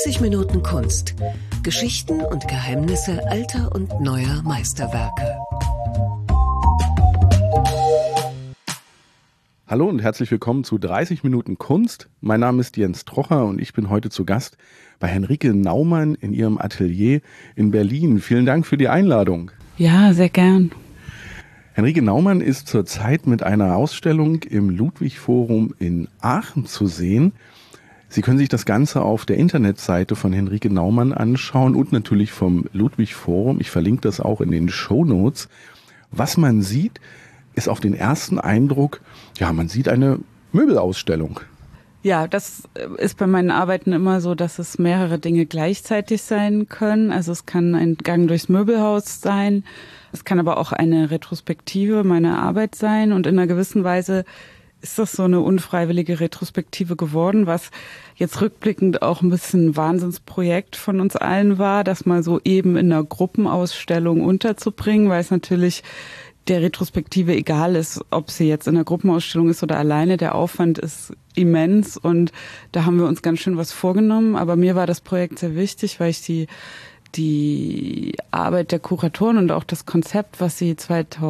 30 Minuten Kunst. Geschichten und Geheimnisse alter und neuer Meisterwerke. Hallo und herzlich willkommen zu 30 Minuten Kunst. Mein Name ist Jens Trocher und ich bin heute zu Gast bei Henrike Naumann in ihrem Atelier in Berlin. Vielen Dank für die Einladung. Ja, sehr gern. Henrike Naumann ist zurzeit mit einer Ausstellung im Ludwig-Forum in Aachen zu sehen. Sie können sich das Ganze auf der Internetseite von Henrike Naumann anschauen und natürlich vom Ludwig-Forum. Ich verlinke das auch in den Shownotes. Was man sieht, ist auf den ersten Eindruck, ja, man sieht eine Möbelausstellung. Ja, das ist bei meinen Arbeiten immer so, dass es mehrere Dinge gleichzeitig sein können. Also es kann ein Gang durchs Möbelhaus sein, es kann aber auch eine Retrospektive meiner Arbeit sein und in einer gewissen Weise ist das so eine unfreiwillige Retrospektive geworden, was jetzt rückblickend auch ein bisschen ein Wahnsinnsprojekt von uns allen war, das mal so eben in einer Gruppenausstellung unterzubringen, weil es natürlich der Retrospektive egal ist, ob sie jetzt in einer Gruppenausstellung ist oder alleine. Der Aufwand ist immens und da haben wir uns ganz schön was vorgenommen. Aber mir war das Projekt sehr wichtig, weil ich die Arbeit der Kuratoren und auch das Konzept, was sie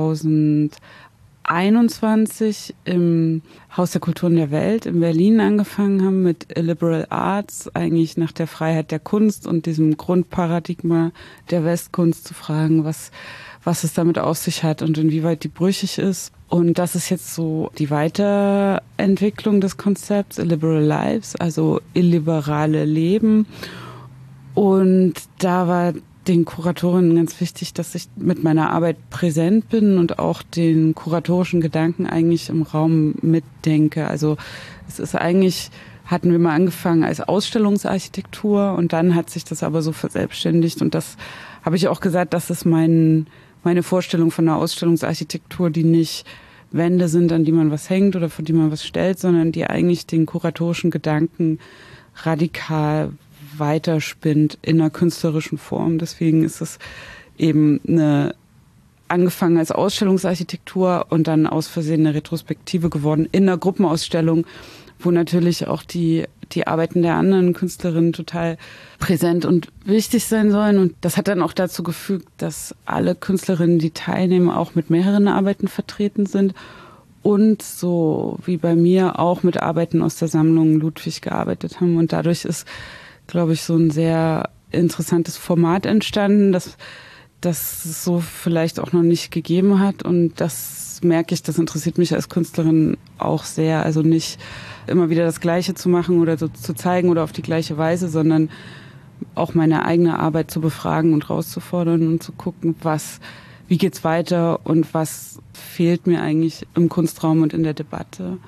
2021 im Haus der Kulturen der Welt in Berlin angefangen haben mit Liberal Arts, eigentlich nach der Freiheit der Kunst und diesem Grundparadigma der Westkunst zu fragen, was es damit auf sich hat und inwieweit die brüchig ist. Und das ist jetzt so die Weiterentwicklung des Konzepts Illiberal Lives, also illiberale Leben. Und da war den Kuratorinnen ganz wichtig, dass ich mit meiner Arbeit präsent bin und auch den kuratorischen Gedanken eigentlich im Raum mitdenke. Also es ist eigentlich, hatten wir mal angefangen als Ausstellungsarchitektur und dann hat sich das aber so verselbstständigt und das habe ich auch gesagt, das ist meine Vorstellung von einer Ausstellungsarchitektur, die nicht Wände sind, an die man was hängt oder vor die man was stellt, sondern die eigentlich den kuratorischen Gedanken radikal weiterspinnt in einer künstlerischen Form. Deswegen ist es eben angefangen als Ausstellungsarchitektur und dann aus Versehen eine Retrospektive geworden in einer Gruppenausstellung, wo natürlich auch die Arbeiten der anderen Künstlerinnen total präsent und wichtig sein sollen. Und das hat dann auch dazu gefügt, dass alle Künstlerinnen, die teilnehmen, auch mit mehreren Arbeiten vertreten sind und so wie bei mir auch mit Arbeiten aus der Sammlung Ludwig gearbeitet haben. Und dadurch ist, glaube ich, so ein sehr interessantes Format entstanden, das es so vielleicht auch noch nicht gegeben hat. Und das merke ich, das interessiert mich als Künstlerin auch sehr. Also nicht immer wieder das Gleiche zu machen oder so zu zeigen oder auf die gleiche Weise, sondern auch meine eigene Arbeit zu befragen und rauszufordern und zu gucken, wie geht's weiter und was fehlt mir eigentlich im Kunstraum und in der Debatte.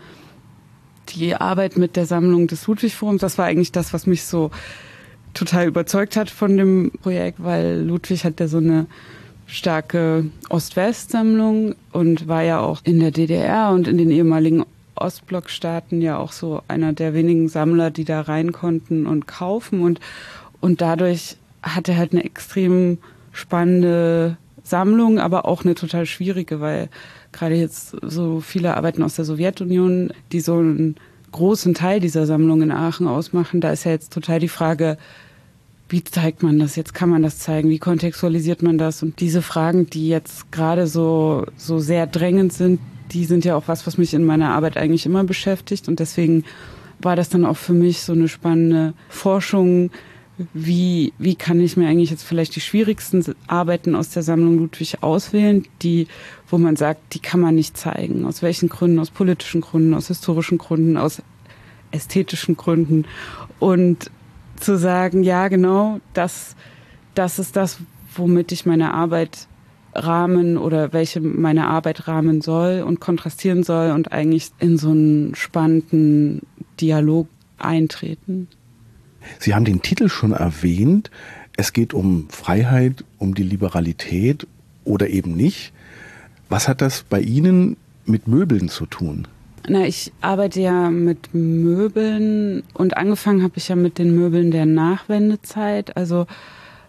Die Arbeit mit der Sammlung des Ludwig-Forums, das war eigentlich das, was mich so total überzeugt hat von dem Projekt, weil Ludwig hat ja so eine starke Ost-West-Sammlung und war ja auch in der DDR und in den ehemaligen Ostblockstaaten ja auch so einer der wenigen Sammler, die da rein konnten und kaufen und dadurch hat er halt eine extrem spannende Sammlung, aber auch eine total schwierige, weil gerade jetzt so viele Arbeiten aus der Sowjetunion, die so einen großen Teil dieser Sammlung in Aachen ausmachen, da ist ja jetzt total die Frage, wie zeigt man das jetzt? Kann man das zeigen? Wie kontextualisiert man das? Und diese Fragen, die jetzt gerade so sehr drängend sind, die sind ja auch was mich in meiner Arbeit eigentlich immer beschäftigt. Und deswegen war das dann auch für mich so eine spannende Forschung. Wie kann ich mir eigentlich jetzt vielleicht die schwierigsten Arbeiten aus der Sammlung Ludwig auswählen, wo man sagt, die kann man nicht zeigen. Aus welchen Gründen? Aus politischen Gründen, aus historischen Gründen, aus ästhetischen Gründen. Und zu sagen, ja genau, das ist das, womit ich meine Arbeit rahmen oder welche meine Arbeit rahmen soll und kontrastieren soll und eigentlich in so einen spannenden Dialog eintreten. Sie haben den Titel schon erwähnt. Es geht um Freiheit, um die Liberalität oder eben nicht. Was hat das bei Ihnen mit Möbeln zu tun? Na, ich arbeite ja mit Möbeln und angefangen habe ich ja mit den Möbeln der Nachwendezeit. Also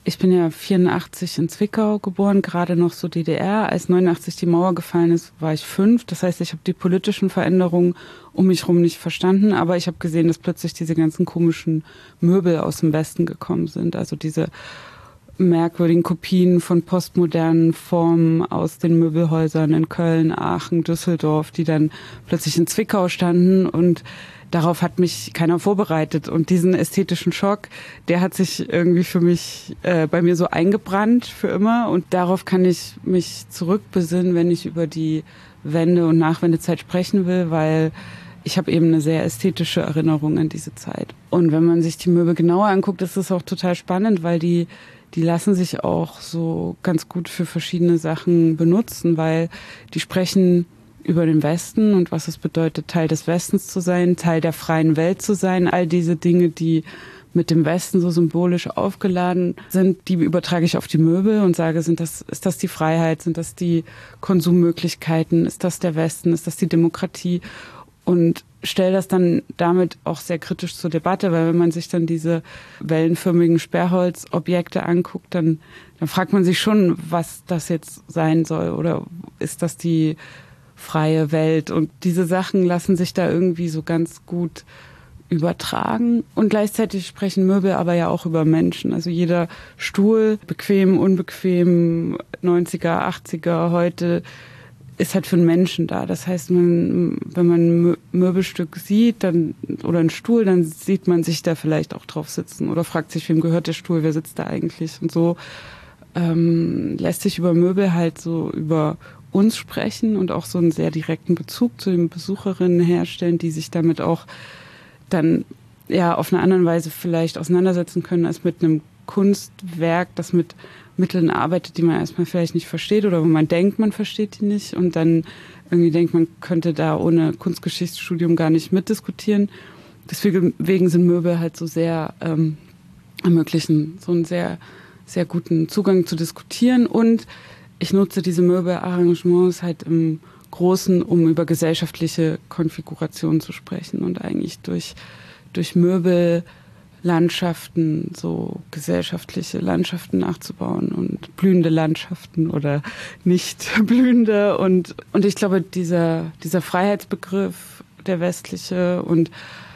Ich bin ja 84 in Zwickau geboren, gerade noch so DDR. Als 89 die Mauer gefallen ist, war ich 5. Das heißt, ich habe die politischen Veränderungen um mich herum nicht verstanden. Aber ich habe gesehen, dass plötzlich diese ganzen komischen Möbel aus dem Westen gekommen sind. Also diese merkwürdigen Kopien von postmodernen Formen aus den Möbelhäusern in Köln, Aachen, Düsseldorf, die dann plötzlich in Zwickau standen, und darauf hat mich keiner vorbereitet. Und diesen ästhetischen Schock, der hat sich irgendwie für mich bei mir so eingebrannt für immer. Und darauf kann ich mich zurückbesinnen, wenn ich über die Wende- und Nachwendezeit sprechen will, weil ich habe eben eine sehr ästhetische Erinnerung an diese Zeit. Und wenn man sich die Möbel genauer anguckt, ist es auch total spannend, weil die lassen sich auch so ganz gut für verschiedene Sachen benutzen, weil die sprechen über den Westen und was es bedeutet, Teil des Westens zu sein, Teil der freien Welt zu sein. All diese Dinge, die mit dem Westen so symbolisch aufgeladen sind, die übertrage ich auf die Möbel und sage, ist das die Freiheit, sind das die Konsummöglichkeiten, ist das der Westen, ist das die Demokratie? Und stelle das dann damit auch sehr kritisch zur Debatte, weil wenn man sich dann diese wellenförmigen Sperrholzobjekte anguckt, dann fragt man sich schon, was das jetzt sein soll, oder ist das die freie Welt? Und diese Sachen lassen sich da irgendwie so ganz gut übertragen. Und gleichzeitig sprechen Möbel aber ja auch über Menschen. Also jeder Stuhl, bequem, unbequem, 90er, 80er, heute, ist halt für einen Menschen da. Das heißt, wenn man ein Möbelstück sieht, oder einen Stuhl, dann sieht man sich da vielleicht auch drauf sitzen oder fragt sich, wem gehört der Stuhl, wer sitzt da eigentlich? Und so lässt sich über Möbel halt so über uns sprechen und auch so einen sehr direkten Bezug zu den Besucherinnen herstellen, die sich damit auch dann ja auf eine andere Weise vielleicht auseinandersetzen können als mit einem Kunstwerk, das mit Mitteln arbeitet, die man erstmal vielleicht nicht versteht oder wo man denkt, man versteht die nicht und dann irgendwie denkt, man könnte da ohne Kunstgeschichtsstudium gar nicht mitdiskutieren. Deswegen sind Möbel halt so sehr ermöglichen, so einen sehr, sehr guten Zugang zu diskutieren, und ich nutze diese Möbelarrangements halt im Großen, um über gesellschaftliche Konfigurationen zu sprechen und eigentlich durch Möbellandschaften so gesellschaftliche Landschaften nachzubauen und blühende Landschaften oder nicht blühende. Und ich glaube, dieser Freiheitsbegriff, der westliche, und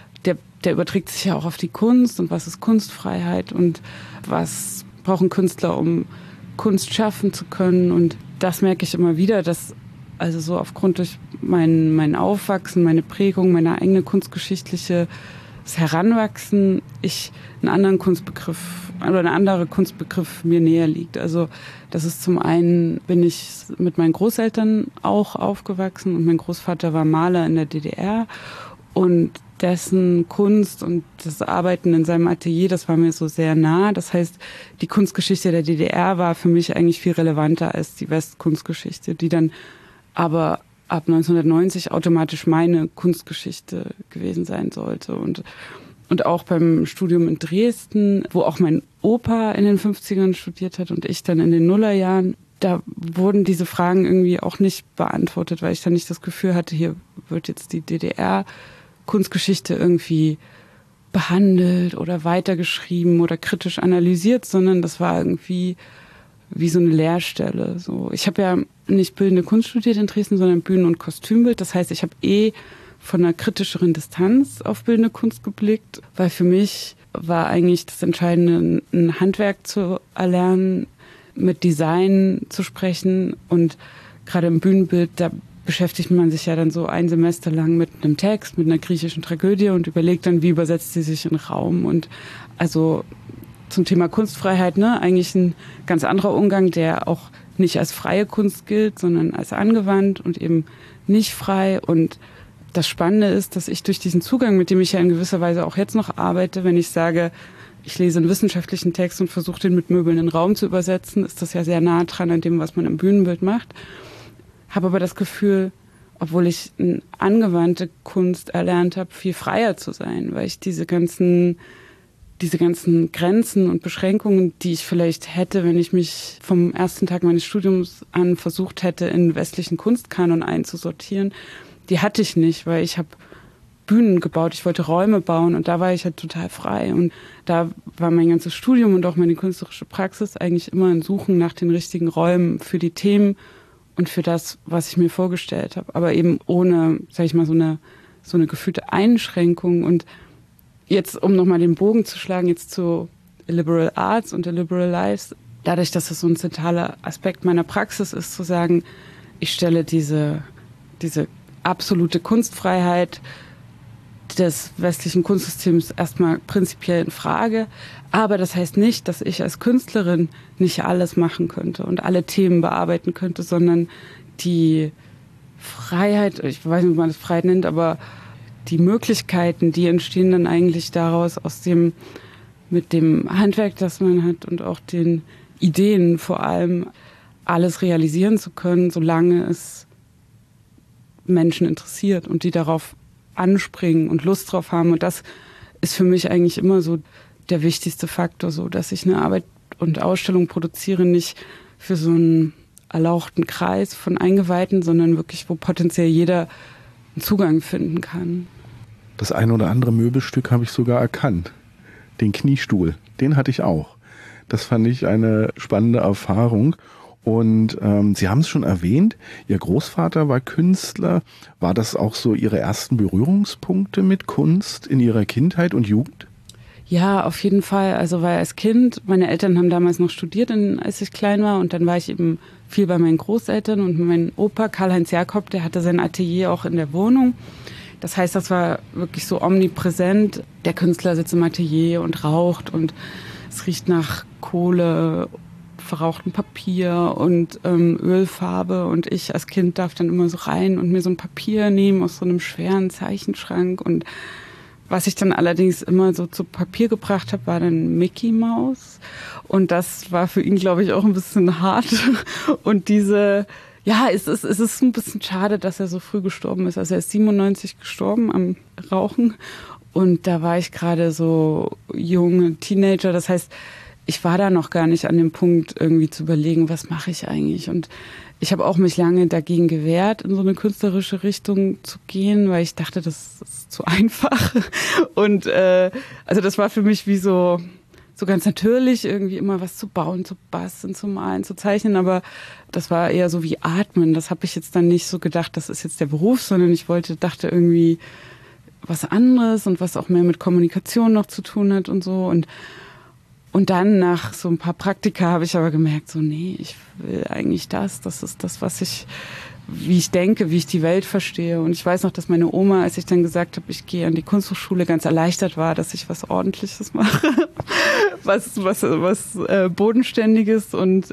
der überträgt sich ja auch auf die Kunst, und was ist Kunstfreiheit und was brauchen Künstler, um Kunst schaffen zu können. Und das merke ich immer wieder, dass also so aufgrund durch mein Aufwachsen, meine Prägung, meine eigene kunstgeschichtliche Heranwachsen, ich einen anderen Kunstbegriff oder ein anderer Kunstbegriff mir näher liegt. Also das ist zum einen, bin ich mit meinen Großeltern auch aufgewachsen, und mein Großvater war Maler in der DDR, und dessen Kunst und das Arbeiten in seinem Atelier, das war mir so sehr nah. Das heißt, die Kunstgeschichte der DDR war für mich eigentlich viel relevanter als die Westkunstgeschichte, die dann aber ab 1990 automatisch meine Kunstgeschichte gewesen sein sollte. Und auch beim Studium in Dresden, wo auch mein Opa in den 50ern studiert hat und ich dann in den Nullerjahren, da wurden diese Fragen irgendwie auch nicht beantwortet, weil ich dann nicht das Gefühl hatte, hier wird jetzt die DDR-Kunstgeschichte irgendwie behandelt oder weitergeschrieben oder kritisch analysiert, sondern das war irgendwie wie so eine Leerstelle. So, ich habe ja nicht bildende Kunst studiert in Dresden, sondern Bühnen- und Kostümbild. Das heißt, ich habe von einer kritischeren Distanz auf bildende Kunst geblickt, weil für mich war eigentlich das Entscheidende, ein Handwerk zu erlernen, mit Design zu sprechen, und gerade im Bühnenbild, da beschäftigt man sich ja dann so ein Semester lang mit einem Text, mit einer griechischen Tragödie und überlegt dann, wie übersetzt sie sich in Raum. Und also zum Thema Kunstfreiheit, eigentlich ein ganz anderer Umgang, der auch nicht als freie Kunst gilt, sondern als angewandt und eben nicht frei. Und das Spannende ist, dass ich durch diesen Zugang, mit dem ich ja in gewisser Weise auch jetzt noch arbeite, wenn ich sage, ich lese einen wissenschaftlichen Text und versuche den mit Möbeln in den Raum zu übersetzen, ist das ja sehr nah dran an dem, was man im Bühnenbild macht. Habe aber das Gefühl, obwohl ich eine angewandte Kunst erlernt habe, viel freier zu sein, weil ich diese ganzen Grenzen und Beschränkungen, die ich vielleicht hätte, wenn ich mich vom ersten Tag meines Studiums an versucht hätte, in westlichen Kunstkanon einzusortieren, die hatte ich nicht, weil ich habe Bühnen gebaut, ich wollte Räume bauen und da war ich halt total frei. Und da war mein ganzes Studium und auch meine künstlerische Praxis eigentlich immer ein Suchen nach den richtigen Räumen für die Themen und für das, was ich mir vorgestellt habe. Aber eben ohne, sag ich mal, so eine gefühlte Einschränkung. Und jetzt, um nochmal den Bogen zu schlagen, jetzt zu Liberal Arts und Liberal Lives, dadurch, dass das so ein zentraler Aspekt meiner Praxis ist, zu sagen, ich stelle diese absolute Kunstfreiheit des westlichen Kunstsystems erstmal prinzipiell in Frage. Aber das heißt nicht, dass ich als Künstlerin nicht alles machen könnte und alle Themen bearbeiten könnte, sondern die Freiheit, ich weiß nicht, wie man das Freiheit nennt, aber die Möglichkeiten, die entstehen dann eigentlich daraus, mit dem Handwerk, das man hat und auch den Ideen vor allem, alles realisieren zu können, solange es Menschen interessiert und die darauf anspringen und Lust drauf haben. Und das ist für mich eigentlich immer so der wichtigste Faktor, so dass ich eine Arbeit und Ausstellung produziere, nicht für so einen erlauchten Kreis von Eingeweihten, sondern wirklich, wo potenziell jeder einen Zugang finden kann. Das ein oder andere Möbelstück habe ich sogar erkannt. Den Kniestuhl, den hatte ich auch. Das fand ich eine spannende Erfahrung. Und Sie haben es schon erwähnt, Ihr Großvater war Künstler. War das auch so Ihre ersten Berührungspunkte mit Kunst in Ihrer Kindheit und Jugend? Ja, auf jeden Fall. Also weil als Kind, meine Eltern haben damals noch studiert, als ich klein war. Und dann war ich eben viel bei meinen Großeltern. Und mein Opa, Karl-Heinz Jakob, der hatte sein Atelier auch in der Wohnung. Das heißt, das war wirklich so omnipräsent. Der Künstler sitzt im Atelier und raucht und es riecht nach Kohle, verrauchtem Papier und Ölfarbe. Und ich als Kind darf dann immer so rein und mir so ein Papier nehmen aus so einem schweren Zeichenschrank. Und was ich dann allerdings immer so zu Papier gebracht habe, war dann Mickey Mouse. Und das war für ihn, glaube ich, auch ein bisschen hart. Und es ist ein bisschen schade, dass er so früh gestorben ist. Also er ist 97 gestorben am Rauchen. Und da war ich gerade so junge Teenager. Das heißt, ich war da noch gar nicht an dem Punkt, irgendwie zu überlegen, was mache ich eigentlich. Und ich habe auch mich lange dagegen gewehrt, in so eine künstlerische Richtung zu gehen, weil ich dachte, das ist zu einfach. Und also das war für mich wie so ganz natürlich, irgendwie immer was zu bauen, zu basteln, zu malen, zu zeichnen. Aber das war eher so wie Atmen. Das habe ich jetzt dann nicht so gedacht, das ist jetzt der Beruf, sondern ich dachte irgendwie was anderes und was auch mehr mit Kommunikation noch zu tun hat und so. Und dann nach so ein paar Praktika habe ich aber gemerkt, so nee, ich will eigentlich das ist das, wie ich denke, wie ich die Welt verstehe. Und ich weiß noch, dass meine Oma, als ich dann gesagt habe, ich gehe an die Kunsthochschule, ganz erleichtert war, dass ich was Ordentliches mache, was Bodenständiges. Und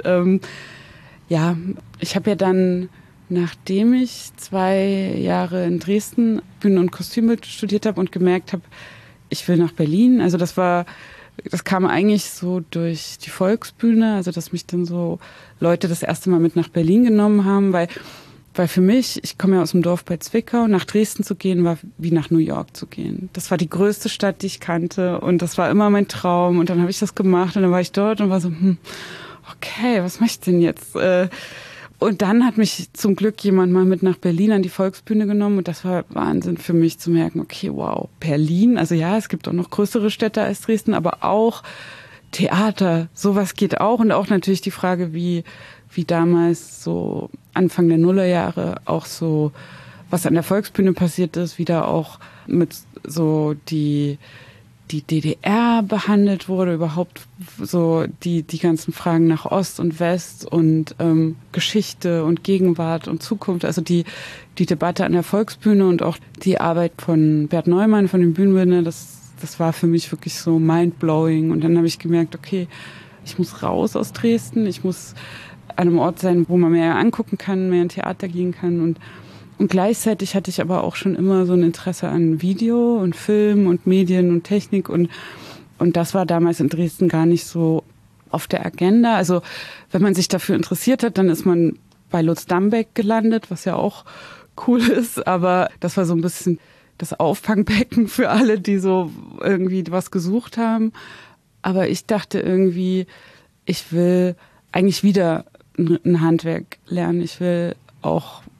ich habe ja dann, nachdem ich 2 Jahre in Dresden Bühnen- und Kostümbild studiert habe und gemerkt habe, ich will nach Berlin. Also das kam eigentlich so durch die Volksbühne, also dass mich dann so Leute das erste Mal mit nach Berlin genommen haben, weil für mich, ich komme ja aus dem Dorf bei Zwickau, nach Dresden zu gehen war wie nach New York zu gehen. Das war die größte Stadt, die ich kannte und das war immer mein Traum und dann habe ich das gemacht und dann war ich dort und war so, okay, was mache ich denn jetzt? Und dann hat mich zum Glück jemand mal mit nach Berlin an die Volksbühne genommen und das war Wahnsinn für mich zu merken, okay, wow, Berlin, also ja, es gibt auch noch größere Städte als Dresden, aber auch Theater, sowas geht auch und auch natürlich die Frage, wie damals so Anfang der Nullerjahre auch so, was an der Volksbühne passiert ist, wie da auch mit so die DDR behandelt wurde, überhaupt so die ganzen Fragen nach Ost und West und Geschichte und Gegenwart und Zukunft, also die Debatte an der Volksbühne und auch die Arbeit von Bert Neumann, von dem Bühnenbildner, das war für mich wirklich so mindblowing und dann habe ich gemerkt, okay, ich muss raus aus Dresden, ich muss an einem Ort sein, wo man mehr angucken kann, mehr in Theater gehen kann und gleichzeitig hatte ich aber auch schon immer so ein Interesse an Video und Film und Medien und Technik und das war damals in Dresden gar nicht so auf der Agenda. Also wenn man sich dafür interessiert hat, dann ist man bei Lutz Dambeck gelandet, was ja auch cool ist, aber das war so ein bisschen das Auffangbecken für alle, die so irgendwie was gesucht haben. Aber ich dachte irgendwie, ich will eigentlich wieder ein Handwerk lernen. Ich will auch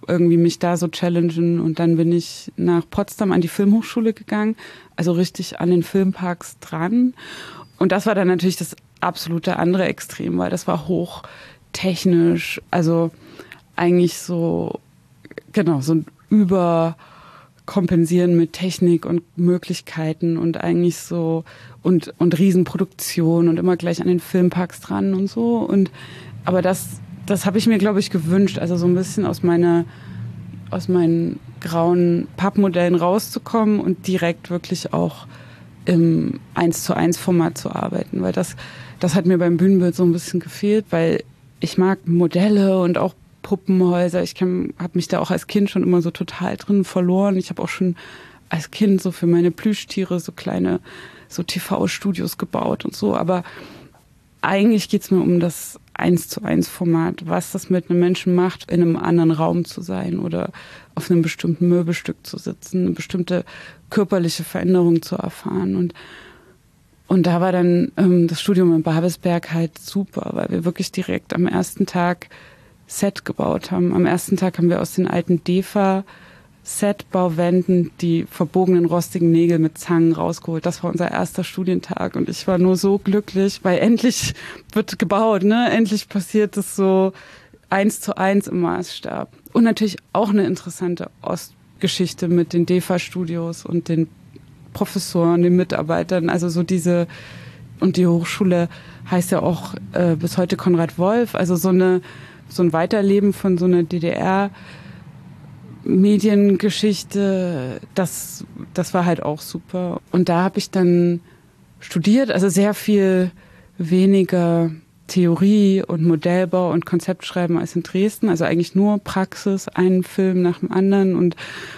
irgendwie mich da so challengen. Und dann bin ich nach Potsdam an die Filmhochschule gegangen, also richtig an den Filmparks dran. Und das war dann natürlich das absolute andere Extrem, weil das war hochtechnisch, also eigentlich so, genau, so ein Überkompensieren mit Technik und Möglichkeiten und eigentlich so und Riesenproduktion und immer gleich an den Filmparks dran und so. Aber das habe ich mir, glaube ich, gewünscht, also so ein bisschen aus meinen grauen Pappmodellen rauszukommen und direkt wirklich auch im 1:1 Format zu arbeiten, weil das hat mir beim Bühnenbild so ein bisschen gefehlt, weil ich mag Modelle und auch Puppenhäuser. Ich habe mich da auch als Kind schon immer so total drin verloren. Ich habe auch schon als Kind so für meine Plüschtiere so kleine so TV-Studios gebaut und so, aber eigentlich geht's mir um das 1:1 Format, was das mit einem Menschen macht, in einem anderen Raum zu sein oder auf einem bestimmten Möbelstück zu sitzen, eine bestimmte körperliche Veränderung zu erfahren. Und da war dann das Studium in Babelsberg halt super, weil wir wirklich direkt am ersten Tag Set gebaut haben. Am ersten Tag haben wir aus den alten DEFA-Set-Bauwänden die verbogenen rostigen Nägel mit Zangen rausgeholt. Das war unser erster Studientag und ich war nur so glücklich, weil endlich wird gebaut, ne? Endlich passiert es so 1:1 im Maßstab. Und natürlich auch eine interessante Ostgeschichte mit den DEFA-Studios und den Professoren, den Mitarbeitern, also so diese, und die Hochschule heißt ja auch bis heute Konrad Wolf, also so ein Weiterleben von so einer DDR-Mediengeschichte, das war halt auch super. Und da habe ich dann studiert, also sehr viel weniger Theorie und Modellbau und Konzeptschreiben als in Dresden, also eigentlich nur Praxis, einen Film nach dem anderen und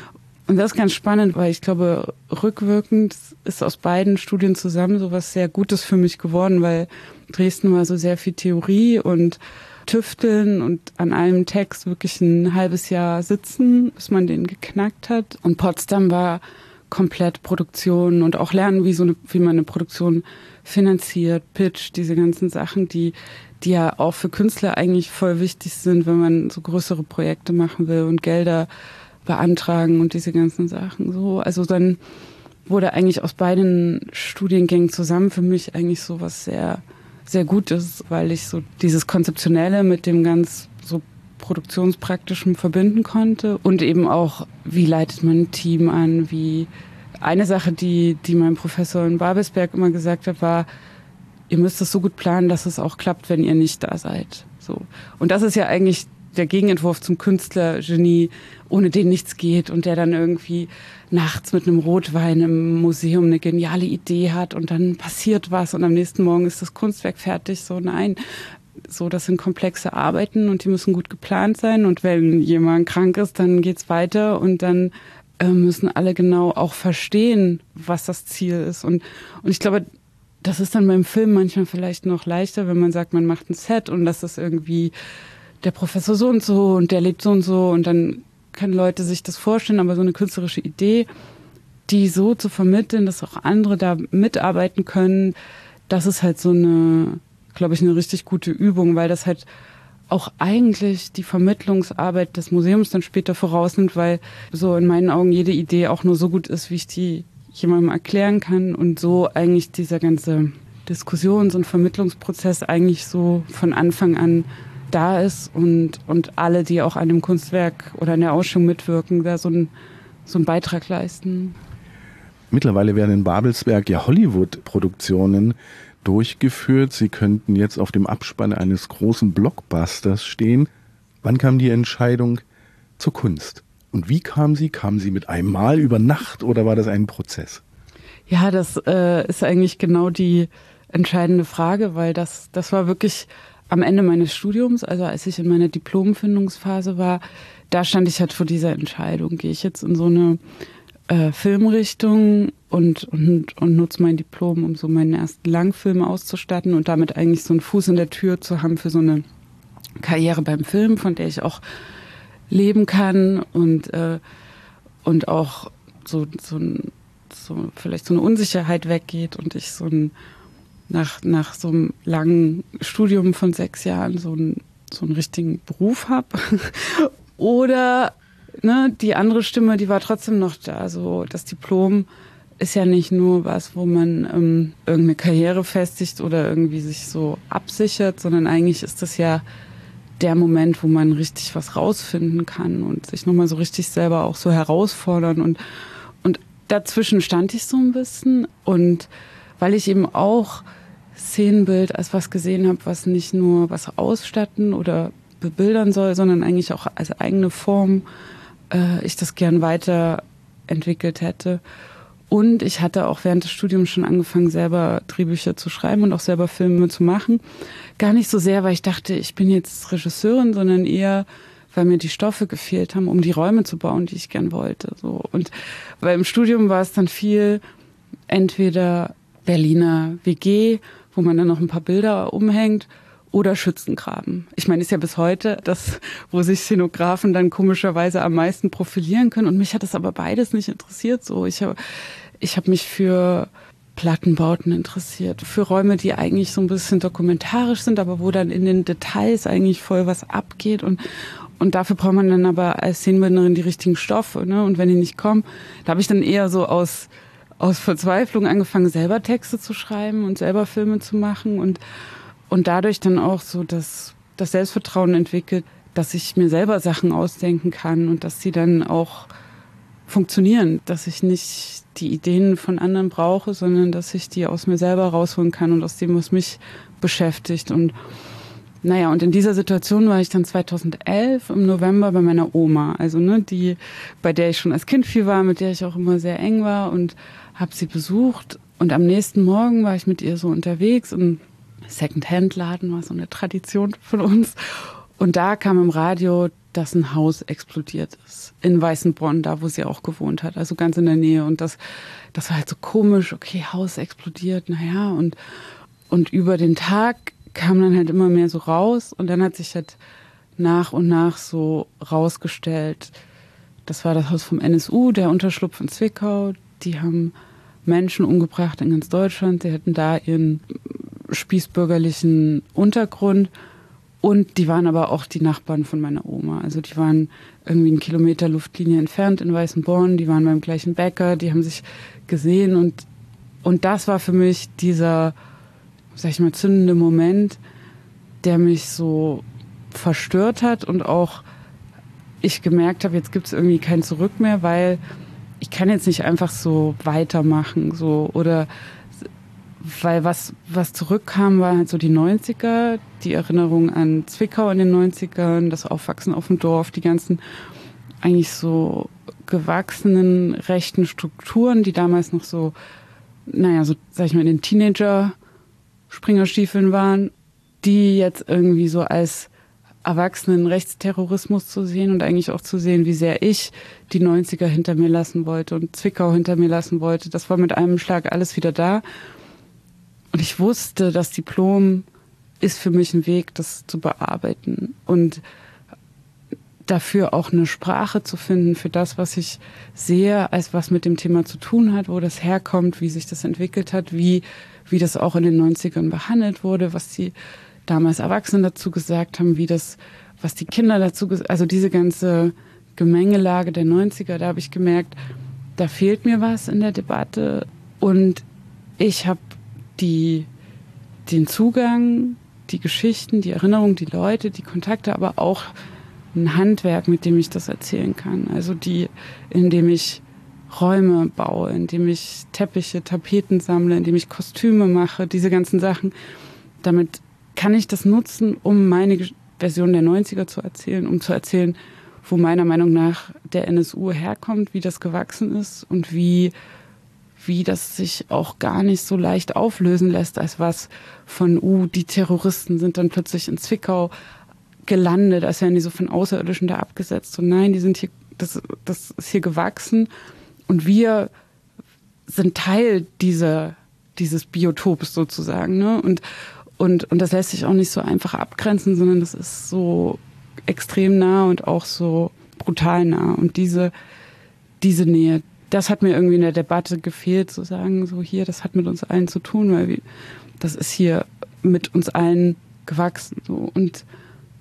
das ist ganz spannend, weil ich glaube, rückwirkend ist aus beiden Studien zusammen so was sehr Gutes für mich geworden, weil Dresden war so sehr viel Theorie und Tüfteln und an einem Text wirklich ein halbes Jahr sitzen, bis man den geknackt hat. Und Potsdam war komplett Produktion und auch lernen, wie man eine Produktion finanziert, Pitch, diese ganzen Sachen, die ja auch für Künstler eigentlich voll wichtig sind, wenn man so größere Projekte machen will und Gelder beantragen und diese ganzen Sachen so. Also dann wurde eigentlich aus beiden Studiengängen zusammen für mich eigentlich so was sehr, sehr Gutes, weil ich so dieses Konzeptionelle mit dem ganz so Produktionspraktischen verbinden konnte und eben auch, wie leitet man ein Team an, wie eine Sache, die mein Professor in Babelsberg immer gesagt hat, war, ihr müsst es so gut planen, dass es auch klappt, wenn ihr nicht da seid. So. Und das ist ja eigentlich der Gegenentwurf zum Künstlergenie, ohne den nichts geht und der dann irgendwie nachts mit einem Rotwein im Museum eine geniale Idee hat und dann passiert was und am nächsten Morgen ist das Kunstwerk fertig. So, nein. So, das sind komplexe Arbeiten und die müssen gut geplant sein und wenn jemand krank ist, dann geht's weiter und dann müssen alle genau auch verstehen, was das Ziel ist. Und ich glaube, das ist dann beim Film manchmal vielleicht noch leichter, wenn man sagt, man macht ein Set und das ist irgendwie der Professor so und der lebt so und dann können Leute sich das vorstellen, aber so eine künstlerische Idee, die so zu vermitteln, dass auch andere da mitarbeiten können, das ist halt so eine, glaube ich, eine richtig gute Übung, weil das halt auch eigentlich die Vermittlungsarbeit des Museums dann später vorausnimmt, weil so in meinen Augen jede Idee auch nur so gut ist, wie ich die jemandem erklären kann und so eigentlich dieser ganze Diskussions- und Vermittlungsprozess eigentlich so von Anfang an da ist und alle, die auch an dem Kunstwerk oder in der Ausstellung mitwirken, da so einen Beitrag leisten. Mittlerweile werden in Babelsberg ja Hollywood-Produktionen durchgeführt. Sie könnten jetzt auf dem Abspann eines großen Blockbusters stehen. Wann kam die Entscheidung zur Kunst? Und wie kam sie? Kam sie mit einem Mal über Nacht oder war das ein Prozess? Ja, das ist eigentlich genau die entscheidende Frage, weil das war wirklich am Ende meines Studiums, also als ich in meiner Diplomfindungsphase war, da stand ich halt vor dieser Entscheidung. Gehe ich jetzt in so eine Filmrichtung und nutze mein Diplom, um so meinen ersten Langfilm auszustatten und damit eigentlich so einen Fuß in der Tür zu haben für so eine Karriere beim Film, von der ich auch leben kann und auch so vielleicht so eine Unsicherheit weggeht und ich so ein nach so einem langen Studium von 6 Jahren so einen richtigen Beruf habe. Oder die andere Stimme, die war trotzdem noch da. So, das Diplom ist ja nicht nur was, wo man irgendeine Karriere festigt oder irgendwie sich so absichert, sondern eigentlich ist das ja der Moment, wo man richtig was rausfinden kann und sich nochmal so richtig selber auch so herausfordern. Und dazwischen stand ich so ein bisschen. Und weil ich eben auch Szenenbild als was gesehen habe, was nicht nur was ausstatten oder bebildern soll, sondern eigentlich auch als eigene Form ich das gern weiterentwickelt hätte. Und ich hatte auch während des Studiums schon angefangen, selber Drehbücher zu schreiben und auch selber Filme zu machen. Gar nicht so sehr, weil ich dachte, ich bin jetzt Regisseurin, sondern eher, weil mir die Stoffe gefehlt haben, um die Räume zu bauen, die ich gern wollte. So. Und weil im Studium war es dann viel entweder Berliner WG, wo man dann noch ein paar Bilder umhängt, oder Schützengraben. Ich meine, ist ja bis heute das, wo sich Szenografen dann komischerweise am meisten profilieren können. Und mich hat das aber beides nicht interessiert. So, ich hab mich für Plattenbauten interessiert, für Räume, die eigentlich so ein bisschen dokumentarisch sind, aber wo dann in den Details eigentlich voll was abgeht. Und dafür braucht man dann aber als Szenenbildnerin die richtigen Stoffe. Ne? Und wenn die nicht kommen, da habe ich dann eher so aus Verzweiflung angefangen, selber Texte zu schreiben und selber Filme zu machen und dadurch dann auch so das Selbstvertrauen entwickelt, dass ich mir selber Sachen ausdenken kann und dass sie dann auch funktionieren, dass ich nicht die Ideen von anderen brauche, sondern dass ich die aus mir selber rausholen kann und aus dem, was mich beschäftigt. Und und in dieser Situation war ich dann 2011 im November bei meiner Oma, also die, bei der ich schon als Kind viel war, mit der ich auch immer sehr eng war und habe sie besucht. Und am nächsten Morgen war ich mit ihr so unterwegs und Second-Hand-Laden war so eine Tradition von uns. Und da kam im Radio, dass ein Haus explodiert ist. In Weißenbronn, da wo sie auch gewohnt hat. Also ganz in der Nähe. Und das war halt so komisch. Okay, Haus explodiert, Und über den Tag kam dann halt immer mehr so raus. Und dann hat sich halt nach und nach so rausgestellt, das war das Haus vom NSU, der Unterschlupf in Zwickau. Die haben Menschen umgebracht in ganz Deutschland. Sie hatten da ihren spießbürgerlichen Untergrund und die waren aber auch die Nachbarn von meiner Oma. Also die waren irgendwie 1 Kilometer Luftlinie entfernt in Weißenborn, die waren beim gleichen Bäcker, die haben sich gesehen und das war für mich dieser, sag ich mal, zündende Moment, der mich so verstört hat und auch ich gemerkt habe, jetzt gibt es irgendwie kein Zurück mehr, weil ich kann jetzt nicht einfach so weitermachen, so oder weil was zurückkam, war halt so die 90er, die Erinnerung an Zwickau in den 90ern, das Aufwachsen auf dem Dorf, die ganzen eigentlich so gewachsenen rechten Strukturen, die damals noch so, so sag ich mal, in den Teenager-Springerstiefeln waren, die jetzt irgendwie so als erwachsenen Rechtsterrorismus zu sehen und eigentlich auch zu sehen, wie sehr ich die 90er hinter mir lassen wollte und Zwickau hinter mir lassen wollte. Das war mit einem Schlag alles wieder da. Und ich wusste, das Diplom ist für mich ein Weg, das zu bearbeiten und dafür auch eine Sprache zu finden für das, was ich sehe, als was mit dem Thema zu tun hat, wo das herkommt, wie sich das entwickelt hat, wie das auch in den 90ern behandelt wurde, was die damals Erwachsenen dazu gesagt haben, was die Kinder dazu gesagt haben. Also diese ganze Gemengelage der 90er, da habe ich gemerkt, da fehlt mir was in der Debatte und ich habe den Zugang, die Geschichten, die Erinnerung, die Leute, die Kontakte, aber auch ein Handwerk, mit dem ich das erzählen kann. Also indem ich Räume baue, indem ich Teppiche, Tapeten sammle, indem ich Kostüme mache, diese ganzen Sachen. Damit kann ich das nutzen, um meine Version der 90er zu erzählen, um zu erzählen, wo meiner Meinung nach der NSU herkommt, wie das gewachsen ist und wie das sich auch gar nicht so leicht auflösen lässt, als was von, die Terroristen sind dann plötzlich in Zwickau gelandet, als wären die so von Außerirdischen da abgesetzt. Und nein, die sind hier, das ist hier gewachsen und wir sind Teil dieses Biotops sozusagen, ne? Und das lässt sich auch nicht so einfach abgrenzen, sondern das ist so extrem nah und auch so brutal nah. Und diese Nähe, das hat mir irgendwie in der Debatte gefehlt, zu sagen, so hier, das hat mit uns allen zu tun, weil das ist hier mit uns allen gewachsen. So. Und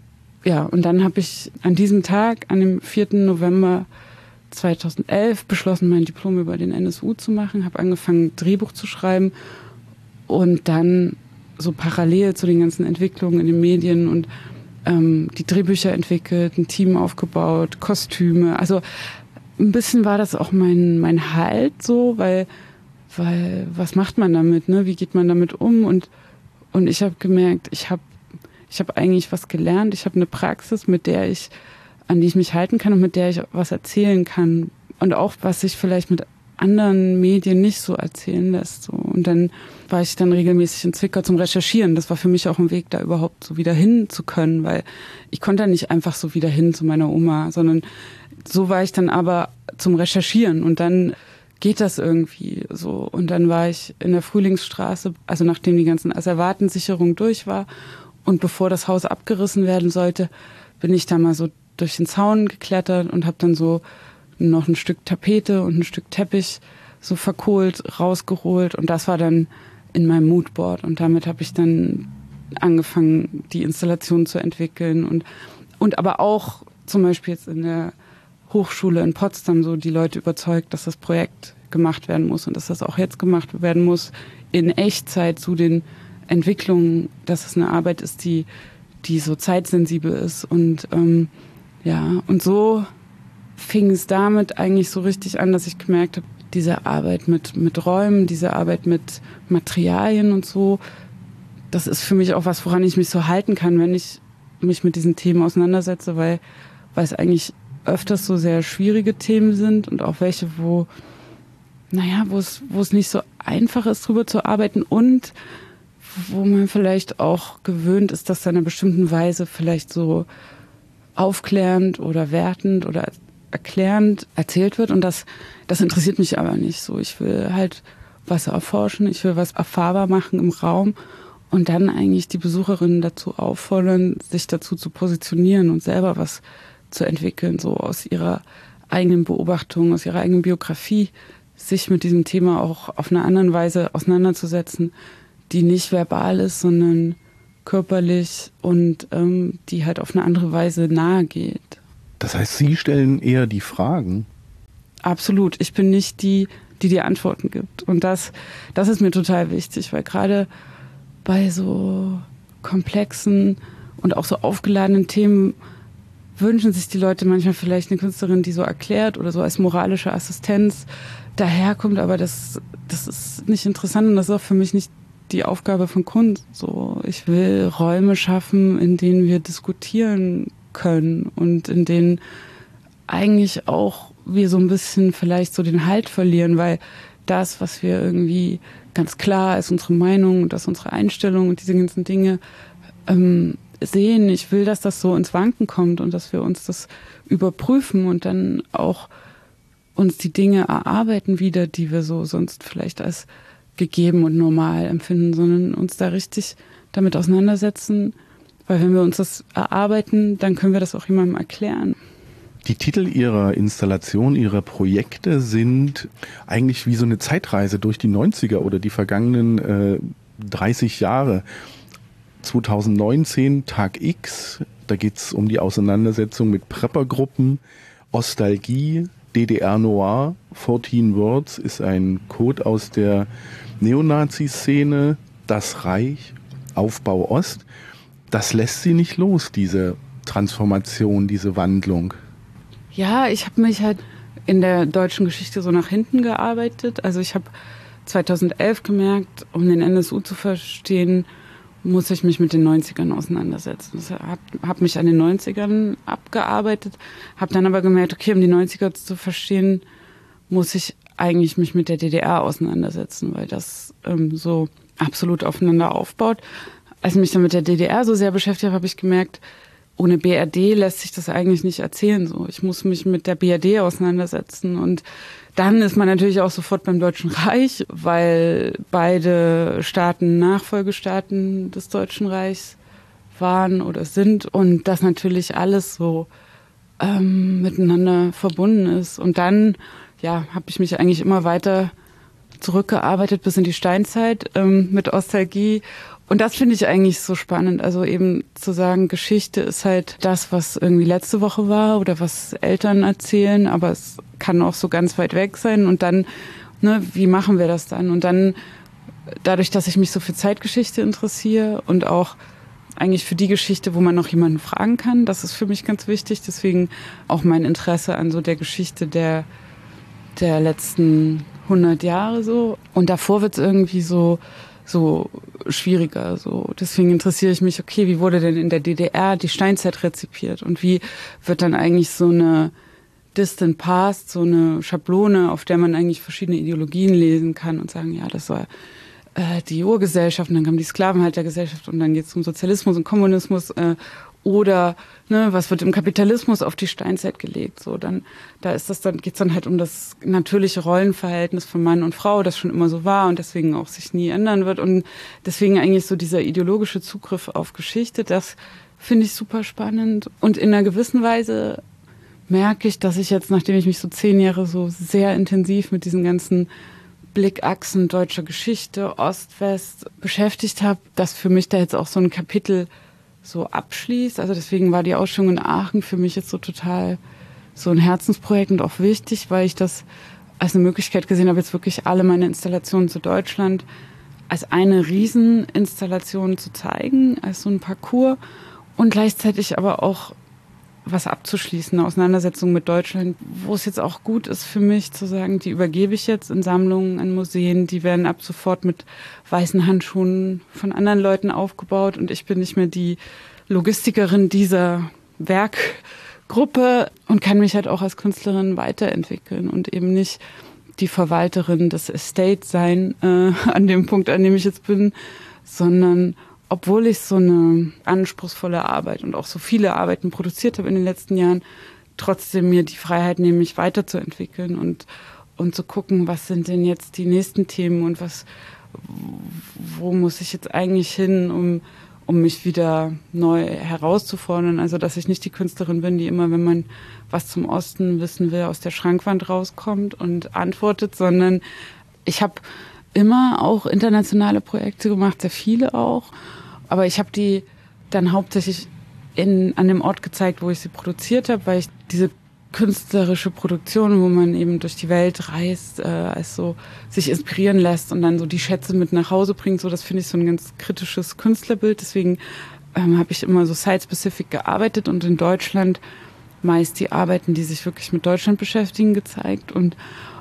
Ja, und dann habe ich an diesem Tag, an dem 4. November 2011, beschlossen, mein Diplom über den NSU zu machen, habe angefangen, Drehbuch zu schreiben und dann so parallel zu den ganzen Entwicklungen in den Medien und die Drehbücher entwickelt, ein Team aufgebaut, Kostüme. Also ein bisschen war das auch mein Halt so, weil was macht man damit, ne? Wie geht man damit um? Und ich habe gemerkt, ich habe eigentlich was gelernt. Ich habe eine Praxis, an die ich mich halten kann und mit der ich was erzählen kann. Und auch, was sich vielleicht mit anderen Medien nicht so erzählen lässt. So. Und dann war ich dann regelmäßig in Zwickau zum Recherchieren. Das war für mich auch ein Weg, da überhaupt so wieder hin zu können, weil ich konnte da nicht einfach so wieder hin zu meiner Oma, sondern so war ich dann aber zum Recherchieren und dann geht das irgendwie so. Und dann war ich in der Frühlingsstraße, also nachdem die ganzen Asservatensicherung durch war und bevor das Haus abgerissen werden sollte, bin ich da mal so durch den Zaun geklettert und habe dann so noch ein Stück Tapete und ein Stück Teppich so verkohlt, rausgeholt und das war dann in meinem Moodboard und damit habe ich dann angefangen, die Installation zu entwickeln und aber auch zum Beispiel jetzt in der Hochschule in Potsdam so die Leute überzeugt, dass das Projekt gemacht werden muss und dass das auch jetzt gemacht werden muss in Echtzeit zu den Entwicklungen, dass es eine Arbeit ist, die so zeitsensibel ist und und so fing es damit eigentlich so richtig an, dass ich gemerkt habe, diese Arbeit mit Räumen, diese Arbeit mit Materialien und so, das ist für mich auch was, woran ich mich so halten kann, wenn ich mich mit diesen Themen auseinandersetze, weil es eigentlich öfters so sehr schwierige Themen sind und auch welche, wo es nicht so einfach ist, drüber zu arbeiten und wo man vielleicht auch gewöhnt ist, dass da in einer bestimmten Weise vielleicht so aufklärend oder wertend oder erklärend erzählt wird und das interessiert mich aber nicht so. Ich will halt was erforschen, ich will was erfahrbar machen im Raum und dann eigentlich die Besucherinnen dazu auffordern, sich dazu zu positionieren und selber was zu entwickeln, so aus ihrer eigenen Beobachtung, aus ihrer eigenen Biografie, sich mit diesem Thema auch auf eine andere Weise auseinanderzusetzen, die nicht verbal ist, sondern körperlich und die halt auf eine andere Weise nahe geht. Das heißt, Sie stellen eher die Fragen? Absolut. Ich bin nicht die Antworten gibt. Und das ist mir total wichtig, weil gerade bei so komplexen und auch so aufgeladenen Themen wünschen sich die Leute manchmal vielleicht eine Künstlerin, die so erklärt oder so als moralische Assistenz daherkommt, aber das ist nicht interessant und das ist auch für mich nicht die Aufgabe von Kunst. So, ich will Räume schaffen, in denen wir diskutieren können und in denen eigentlich auch wir so ein bisschen vielleicht so den Halt verlieren, weil das, was wir irgendwie ganz klar ist unsere Meinung, das ist unsere Einstellung und diese ganzen Dinge sehen. Ich will, dass das so ins Wanken kommt und dass wir uns das überprüfen und dann auch uns die Dinge erarbeiten wieder, die wir so sonst vielleicht als gegeben und normal empfinden, sondern uns da richtig damit auseinandersetzen, weil wenn wir uns das erarbeiten, dann können wir das auch jemandem erklären. Die Titel Ihrer Installation, Ihrer Projekte sind eigentlich wie so eine Zeitreise durch die 90er oder die vergangenen 30 Jahre. 2019, Tag X, da geht es um die Auseinandersetzung mit Preppergruppen, Ostalgie, DDR Noir, 14 Words ist ein Code aus der Neonazi-Szene, das Reich, Aufbau Ost. Das lässt Sie nicht los, diese Transformation, diese Wandlung. Ja, ich habe mich halt in der deutschen Geschichte so nach hinten gearbeitet. Also ich habe 2011 gemerkt, um den NSU zu verstehen, muss ich mich mit den 90ern auseinandersetzen. Ich habe mich an den 90ern abgearbeitet, habe dann aber gemerkt, okay, um die 90er zu verstehen, muss ich eigentlich mich mit der DDR auseinandersetzen, weil das so absolut aufeinander aufbaut. Als ich mich dann mit der DDR so sehr beschäftigt habe, habe ich gemerkt, ohne BRD lässt sich das eigentlich nicht erzählen. So, ich muss mich mit der BRD auseinandersetzen und dann ist man natürlich auch sofort beim Deutschen Reich, weil beide Staaten Nachfolgestaaten des Deutschen Reichs waren oder sind und das natürlich alles so miteinander verbunden ist. Und dann habe ich mich eigentlich immer weiter zurückgearbeitet bis in die Steinzeit mit Ostalgie Und das finde ich eigentlich so spannend. Also eben zu sagen, Geschichte ist halt das, was irgendwie letzte Woche war oder was Eltern erzählen, aber es kann auch so ganz weit weg sein. Und dann, ne, wie machen wir das dann? Und dann, dadurch, dass ich mich so für Zeitgeschichte interessiere und auch eigentlich für die Geschichte, wo man noch jemanden fragen kann, das ist für mich ganz wichtig. Deswegen auch mein Interesse an so der Geschichte der letzten 100 Jahre so. Und davor wird es irgendwie so schwieriger. So. Deswegen interessiere ich mich, okay, wie wurde denn in der DDR die Steinzeit rezipiert? Und wie wird dann eigentlich so eine Distant Past, so eine Schablone, auf der man eigentlich verschiedene Ideologien lesen kann und sagen, ja, das war die Urgesellschaft und dann kam die Sklavenhaltergesellschaft und dann geht es um Sozialismus und Kommunismus oder ne, was wird im Kapitalismus auf die Steinzeit gelegt? So, dann geht's dann halt um das natürliche Rollenverhältnis von Mann und Frau, das schon immer so war und deswegen auch sich nie ändern wird. Und deswegen eigentlich so dieser ideologische Zugriff auf Geschichte, das finde ich super spannend. Und in einer gewissen Weise merke ich, dass ich jetzt, nachdem ich mich so 10 Jahre so sehr intensiv mit diesen ganzen Blickachsen deutscher Geschichte, Ost-West beschäftigt habe, dass für mich da jetzt auch so ein Kapitel so abschließt. Also deswegen war die Ausstellung in Aachen für mich jetzt so total so ein Herzensprojekt und auch wichtig, weil ich das als eine Möglichkeit gesehen habe, jetzt wirklich alle meine Installationen zu Deutschland als eine Rieseninstallation zu zeigen, als so ein Parcours und gleichzeitig aber auch was abzuschließen, eine Auseinandersetzung mit Deutschland, wo es jetzt auch gut ist für mich zu sagen, die übergebe ich jetzt in Sammlungen, in Museen, die werden ab sofort mit weißen Handschuhen von anderen Leuten aufgebaut und ich bin nicht mehr die Logistikerin dieser Werkgruppe und kann mich halt auch als Künstlerin weiterentwickeln und eben nicht die Verwalterin des Estate sein, an dem Punkt, an dem ich jetzt bin, sondern obwohl ich so eine anspruchsvolle Arbeit und auch so viele Arbeiten produziert habe in den letzten Jahren, trotzdem mir die Freiheit nehme, mich weiterzuentwickeln und zu gucken, was sind denn jetzt die nächsten Themen und wo muss ich jetzt eigentlich hin, um mich wieder neu herauszufordern. Also, dass ich nicht die Künstlerin bin, die immer, wenn man was zum Osten wissen will, aus der Schrankwand rauskommt und antwortet, sondern ich habe immer auch internationale Projekte gemacht, sehr viele auch. Aber ich habe die dann hauptsächlich an dem Ort gezeigt, wo ich sie produziert habe, weil ich diese künstlerische Produktion, wo man eben durch die Welt reist, als so sich inspirieren lässt und dann so die Schätze mit nach Hause bringt, so das finde ich so ein ganz kritisches Künstlerbild. Deswegen habe ich immer so site-specific gearbeitet und in Deutschland meist die Arbeiten, die sich wirklich mit Deutschland beschäftigen, gezeigt. Und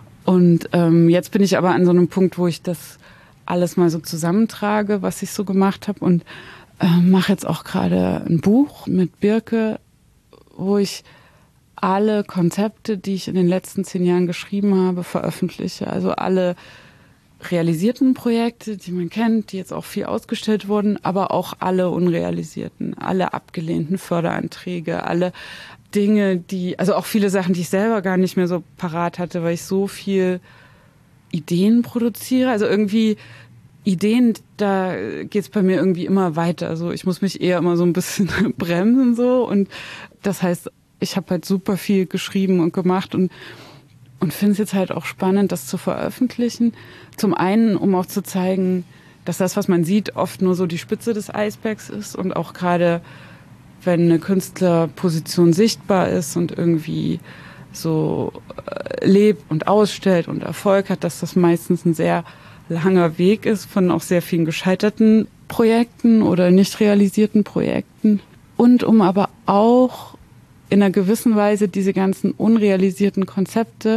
jetzt bin ich aber an so einem Punkt, wo ich das alles mal so zusammentrage, was ich so gemacht habe und mache jetzt auch gerade ein Buch mit Birke, wo ich alle Konzepte, die ich in den letzten 10 Jahren geschrieben habe, veröffentliche. Also alle realisierten Projekte, die man kennt, die jetzt auch viel ausgestellt wurden, aber auch alle unrealisierten, alle abgelehnten Förderanträge, alle Dinge, also auch viele Sachen, die ich selber gar nicht mehr so parat hatte, weil ich so viel Ideen produziere. Also irgendwie Ideen, da geht's bei mir irgendwie immer weiter. Also ich muss mich eher immer so ein bisschen bremsen so und das heißt, ich habe halt super viel geschrieben und gemacht und finde es jetzt halt auch spannend, das zu veröffentlichen. Zum einen, um auch zu zeigen, dass das, was man sieht, oft nur so die Spitze des Eisbergs ist und auch gerade, wenn eine Künstlerposition sichtbar ist und irgendwie so lebt und ausstellt und Erfolg hat, dass das meistens ein sehr langer Weg ist von auch sehr vielen gescheiterten Projekten oder nicht realisierten Projekten. Und um aber auch in einer gewissen Weise diese ganzen unrealisierten Konzepte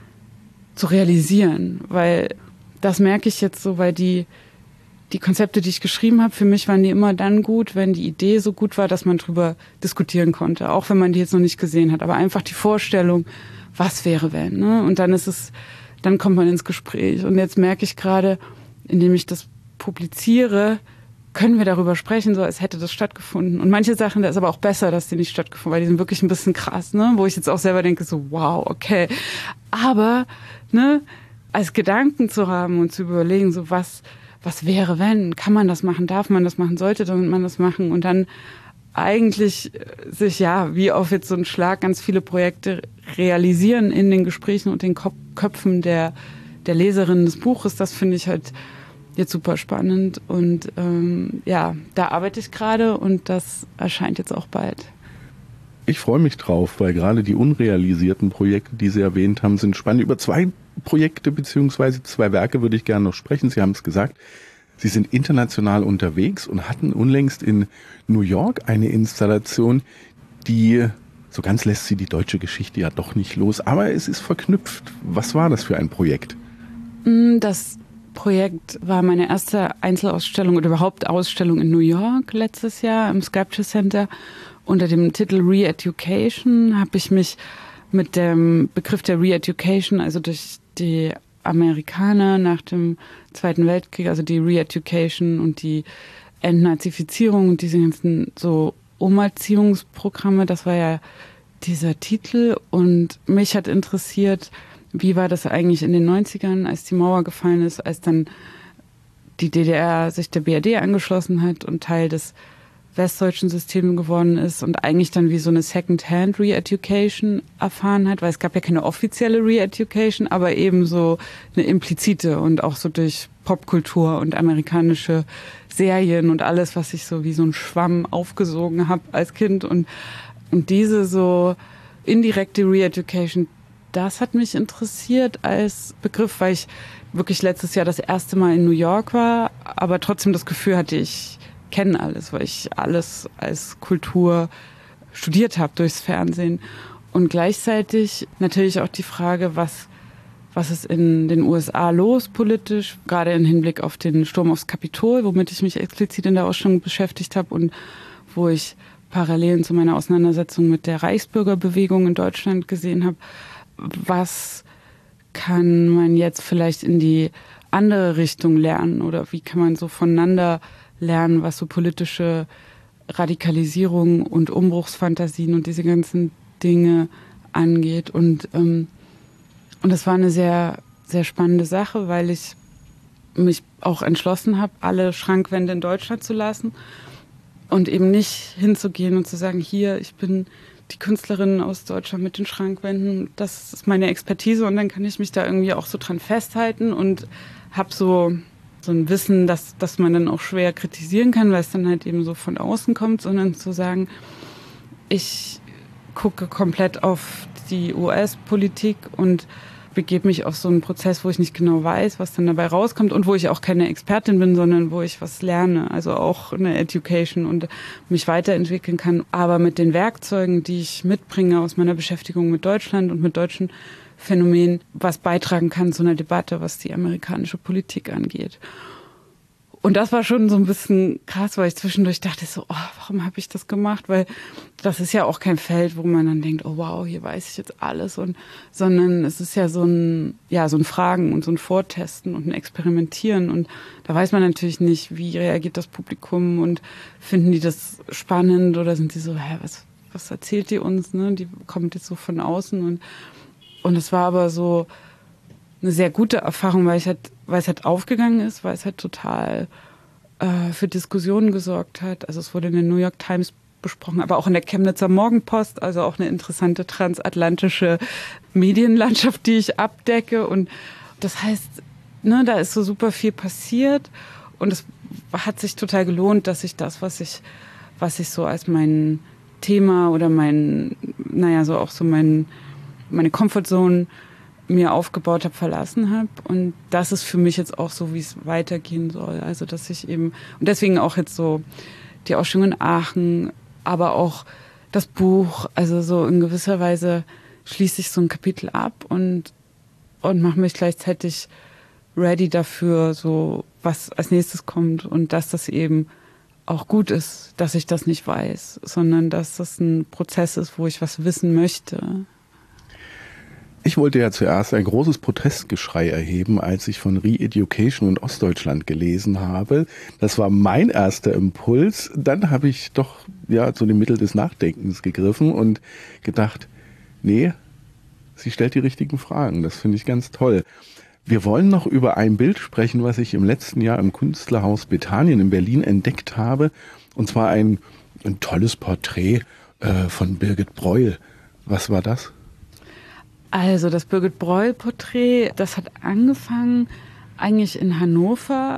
zu realisieren. Weil das merke ich jetzt so, weil die Konzepte, die ich geschrieben habe, für mich waren die immer dann gut, wenn die Idee so gut war, dass man drüber diskutieren konnte. Auch wenn man die jetzt noch nicht gesehen hat. Aber einfach die Vorstellung, was wäre wenn, ne? Und dann kommt man ins Gespräch. Und jetzt merke ich gerade, indem ich das publiziere, können wir darüber sprechen, so als hätte das stattgefunden. Und manche Sachen, da ist aber auch besser, dass die nicht stattgefunden, weil die sind wirklich ein bisschen krass, ne? Wo ich jetzt auch selber denke, so wow, okay. Aber, ne, als Gedanken zu haben und zu überlegen, so was wäre wenn, kann man das machen, darf man das machen, sollte man das machen und dann eigentlich sich, ja, wie auf jetzt so einen Schlag ganz viele Projekte realisieren in den Gesprächen und den Köpfen der Leserinnen des Buches, das finde ich halt jetzt super spannend und da arbeite ich gerade und das erscheint jetzt auch bald. Ich freue mich drauf, weil gerade die unrealisierten Projekte, die Sie erwähnt haben, sind spannend. Über 2 Projekte bzw. 2 Werke würde ich gerne noch sprechen. Sie haben es gesagt, Sie sind international unterwegs und hatten unlängst in New York eine Installation, die, so ganz lässt sie die deutsche Geschichte ja doch nicht los, aber es ist verknüpft. Was war das für ein Projekt? Das Projekt war meine erste Einzelausstellung oder überhaupt Ausstellung in New York letztes Jahr im Sculpture Center. Unter dem Titel Re-Education habe ich mich mit dem Begriff der Re-Education, also durch die Amerikaner nach dem Zweiten Weltkrieg, also die Re-Education und die Entnazifizierung und diese ganzen so Umerziehungsprogramme, das war ja dieser Titel. Und mich hat interessiert, wie war das eigentlich in den 90ern, als die Mauer gefallen ist, als dann die DDR sich der BRD angeschlossen hat und Teil des westdeutschen Systems geworden ist und eigentlich dann wie so eine Second-Hand Re-Education erfahren hat, weil es gab ja keine offizielle Re-Education, aber eben so eine implizite und auch so durch Popkultur und amerikanische Serien und alles, was ich so wie so ein Schwamm aufgesogen habe als Kind und diese so indirekte Re-Education, das hat mich interessiert als Begriff, weil ich wirklich letztes Jahr das erste Mal in New York war, aber trotzdem das Gefühl hatte, ich kenne alles, weil ich alles als Kultur studiert habe durchs Fernsehen. Und gleichzeitig natürlich auch die Frage, was ist in den USA los politisch, gerade im Hinblick auf den Sturm aufs Kapitol, womit ich mich explizit in der Ausstellung beschäftigt habe und wo ich Parallelen zu meiner Auseinandersetzung mit der Reichsbürgerbewegung in Deutschland gesehen habe. Was kann man jetzt vielleicht in die andere Richtung lernen oder wie kann man so voneinander lernen, was so politische Radikalisierung und Umbruchsfantasien und diese ganzen Dinge angeht. Und das war eine sehr, sehr spannende Sache, weil ich mich auch entschlossen habe, alle Schrankwände in Deutschland zu lassen und eben nicht hinzugehen und zu sagen, hier, ich bin die Künstlerin aus Deutschland mit den Schrankwänden, das ist meine Expertise und dann kann ich mich da irgendwie auch so dran festhalten und habe so ein Wissen, dass man dann auch schwer kritisieren kann, weil es dann halt eben so von außen kommt, sondern zu sagen, ich gucke komplett auf die US-Politik und begebe mich auf so einen Prozess, wo ich nicht genau weiß, was dann dabei rauskommt und wo ich auch keine Expertin bin, sondern wo ich was lerne, also auch eine Education und mich weiterentwickeln kann, aber mit den Werkzeugen, die ich mitbringe aus meiner Beschäftigung mit Deutschland und mit deutschen Phänomen, was beitragen kann zu einer Debatte, was die amerikanische Politik angeht. Und das war schon so ein bisschen krass, weil ich zwischendurch dachte so, warum habe ich das gemacht? Weil das ist ja auch kein Feld, wo man dann denkt, oh wow, hier weiß ich jetzt alles, sondern es ist ja so ein Fragen und so ein Vortesten und ein Experimentieren und da weiß man natürlich nicht, wie reagiert das Publikum und finden die das spannend oder sind sie so, was erzählt die uns, ne? Die kommt jetzt so von außen und es war aber so eine sehr gute Erfahrung, weil es halt aufgegangen ist, weil es halt total für Diskussionen gesorgt hat. Also es wurde in der New York Times besprochen, aber auch in der Chemnitzer Morgenpost, also auch eine interessante transatlantische Medienlandschaft, die ich abdecke. Und das heißt, ne, da ist so super viel passiert und es hat sich total gelohnt, dass ich das, was ich so als mein Thema oder meine Comfortzone mir aufgebaut habe, verlassen habe. Und das ist für mich jetzt auch so, wie es weitergehen soll. Also, dass ich eben, und deswegen auch jetzt so die Ausstellung in Aachen, aber auch das Buch, also so in gewisser Weise schließe ich so ein Kapitel ab und mache mich gleichzeitig ready dafür, so was als nächstes kommt und dass das eben auch gut ist, dass ich das nicht weiß, sondern dass das ein Prozess ist, wo ich was wissen möchte. Ich wollte ja zuerst ein großes Protestgeschrei erheben, als ich von Re-Education und Ostdeutschland gelesen habe. Das war mein erster Impuls. Dann habe ich doch zu dem Mittel des Nachdenkens gegriffen und gedacht, nee, sie stellt die richtigen Fragen. Das finde ich ganz toll. Wir wollen noch über ein Bild sprechen, was ich im letzten Jahr im Künstlerhaus Bethanien in Berlin entdeckt habe. Und zwar ein tolles Porträt von Birgit Breuel. Was war das? Also das Birgit Breuel-Porträt, das hat angefangen eigentlich in Hannover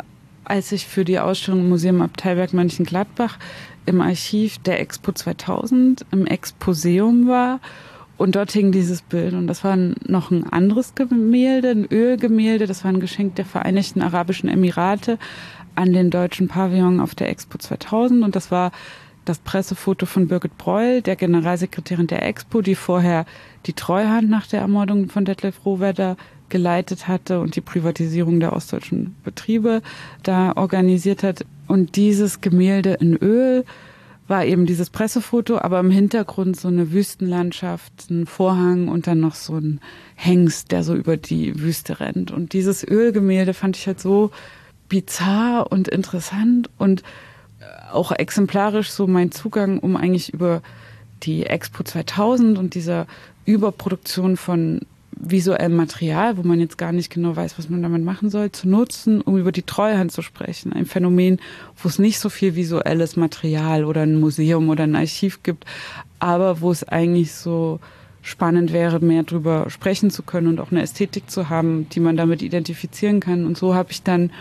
als ich für die Ausstellung im Museum Abteilberg Mönchengladbach im Archiv der Expo 2000 im Exposeum war. Und dort hing dieses Bild. Und das war noch ein anderes Gemälde, ein Ölgemälde. Das war ein Geschenk der Vereinigten Arabischen Emirate an den deutschen Pavillon auf der Expo 2000. Und das war das Pressefoto von Birgit Breul, der Generalsekretärin der Expo, die vorher die Treuhand nach der Ermordung von Detlef Rohwedder geleitet hatte und die Privatisierung der ostdeutschen Betriebe da organisiert hat. Und dieses Gemälde in Öl war eben dieses Pressefoto, aber im Hintergrund so eine Wüstenlandschaft, ein Vorhang und dann noch so ein Hengst, der so über die Wüste rennt. Und dieses Ölgemälde fand ich halt so bizarr und interessant und auch exemplarisch so mein Zugang, um eigentlich über die Expo 2000 und dieser Überproduktion von visuellem Material, wo man jetzt gar nicht genau weiß, was man damit machen soll, zu nutzen, um über die Treuhand zu sprechen. Ein Phänomen, wo es nicht so viel visuelles Material oder ein Museum oder ein Archiv gibt, aber wo es eigentlich so spannend wäre, mehr drüber sprechen zu können und auch eine Ästhetik zu haben, die man damit identifizieren kann. Und so habe ich dann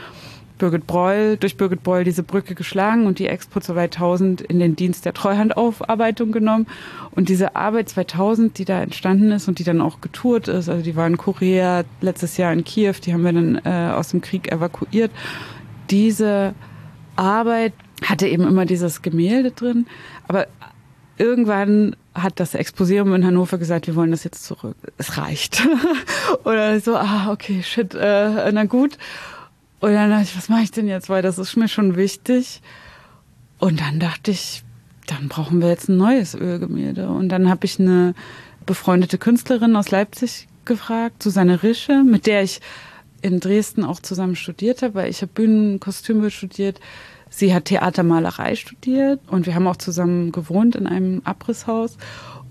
durch Birgit Breul diese Brücke geschlagen und die Expo 2000 in den Dienst der Treuhandaufarbeitung genommen. Und diese Arbeit 2000, die da entstanden ist und die dann auch getourt ist, also die war in Korea, letztes Jahr in Kiew, die haben wir dann aus dem Krieg evakuiert. Diese Arbeit hatte eben immer dieses Gemälde drin, aber irgendwann hat das Exposeum in Hannover gesagt, wir wollen das jetzt zurück. Es reicht. Oder so, okay, shit, na gut. Und dann dachte ich, was mache ich denn jetzt? Weil das ist mir schon wichtig. Und dann dachte ich, dann brauchen wir jetzt ein neues Ölgemälde. Und dann habe ich eine befreundete Künstlerin aus Leipzig gefragt, Susanne Rische, mit der ich in Dresden auch zusammen studiert habe, weil ich habe Bühnenkostüme studiert. Sie hat Theatermalerei studiert und wir haben auch zusammen gewohnt in einem Abrisshaus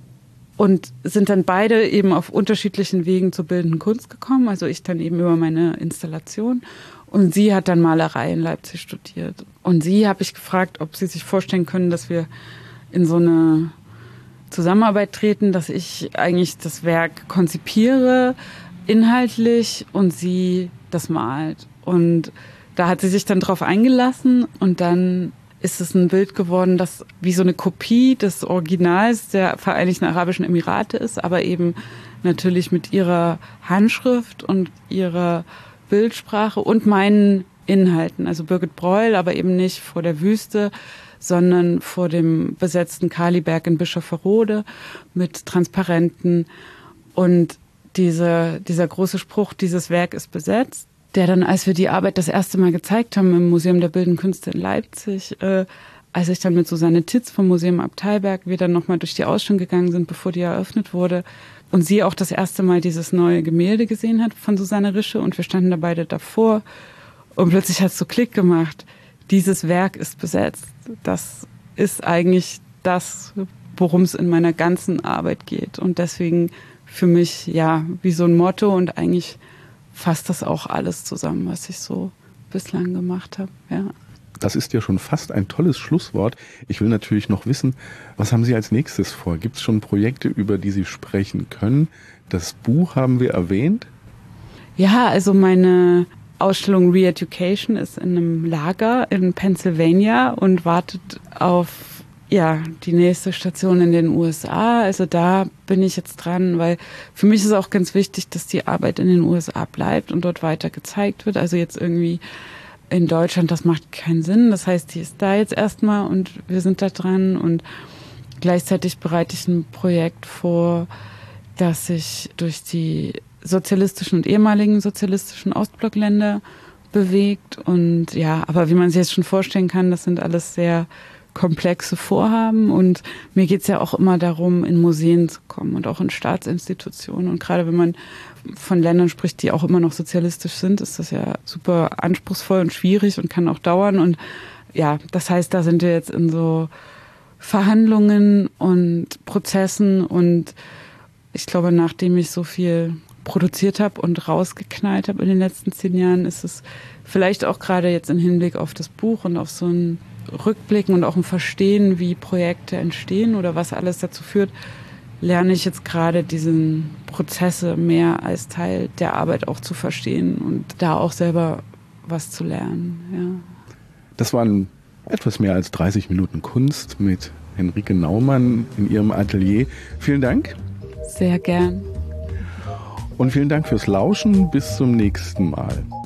und sind dann beide eben auf unterschiedlichen Wegen zur bildenden Kunst gekommen. Also ich dann eben über meine Installation. Und sie hat dann Malerei in Leipzig studiert. Und sie habe ich gefragt, ob sie sich vorstellen können, dass wir in so eine Zusammenarbeit treten, dass ich eigentlich das Werk konzipiere, inhaltlich, und sie das malt. Und da hat sie sich dann drauf eingelassen und dann ist es ein Bild geworden, das wie so eine Kopie des Originals der Vereinigten Arabischen Emirate ist, aber eben natürlich mit ihrer Handschrift und ihrer Bildsprache und meinen Inhalten. Also Birgit Breul, aber eben nicht vor der Wüste, sondern vor dem besetzten Kaliberg in Bischofferode mit Transparenten. Und dieser große Spruch, dieses Werk ist besetzt, der dann, als wir die Arbeit das erste Mal gezeigt haben im Museum der Bildenden Künste in Leipzig, als ich dann mit Susanne Titz vom Museum Abteilberg wir dann nochmal durch die Ausstellung gegangen sind, bevor die eröffnet wurde, und sie auch das erste Mal dieses neue Gemälde gesehen hat von Susanne Rische und wir standen da beide davor und plötzlich hat es so Klick gemacht. Dieses Werk ist besetzt. Das ist eigentlich das, worum es in meiner ganzen Arbeit geht. Und deswegen für mich, ja, wie so ein Motto und eigentlich fasst das auch alles zusammen, was ich so bislang gemacht habe, ja. Das ist ja schon fast ein tolles Schlusswort. Ich will natürlich noch wissen, was haben Sie als nächstes vor? Gibt es schon Projekte, über die Sie sprechen können? Das Buch haben wir erwähnt. Ja, also meine Ausstellung Re-Education ist in einem Lager in Pennsylvania und wartet auf die nächste Station in den USA. Also da bin ich jetzt dran, weil für mich ist auch ganz wichtig, dass die Arbeit in den USA bleibt und dort weiter gezeigt wird. Also jetzt irgendwie in Deutschland, das macht keinen Sinn. Das heißt, die ist da jetzt erstmal und wir sind da dran. Und gleichzeitig bereite ich ein Projekt vor, das sich durch die sozialistischen und ehemaligen sozialistischen Ostblockländer bewegt. Und ja, aber wie man sich jetzt schon vorstellen kann, das sind alles sehr komplexe Vorhaben. Und mir geht's ja auch immer darum, in Museen zu kommen und auch in Staatsinstitutionen. Und gerade wenn man von Ländern spricht, die auch immer noch sozialistisch sind, ist das ja super anspruchsvoll und schwierig und kann auch dauern. Und ja, das heißt, da sind wir jetzt in so Verhandlungen und Prozessen. Und ich glaube, nachdem ich so viel produziert habe und rausgeknallt habe in den letzten 10 Jahren, ist es vielleicht auch gerade jetzt im Hinblick auf das Buch und auf so ein Rückblicken und auch ein Verstehen, wie Projekte entstehen oder was alles dazu führt, lerne ich jetzt gerade diesen Prozesse mehr als Teil der Arbeit auch zu verstehen und da auch selber was zu lernen. Ja. Das waren etwas mehr als 30 Minuten Kunst mit Henrike Naumann in ihrem Atelier. Vielen Dank. Sehr gern. Und vielen Dank fürs Lauschen. Bis zum nächsten Mal.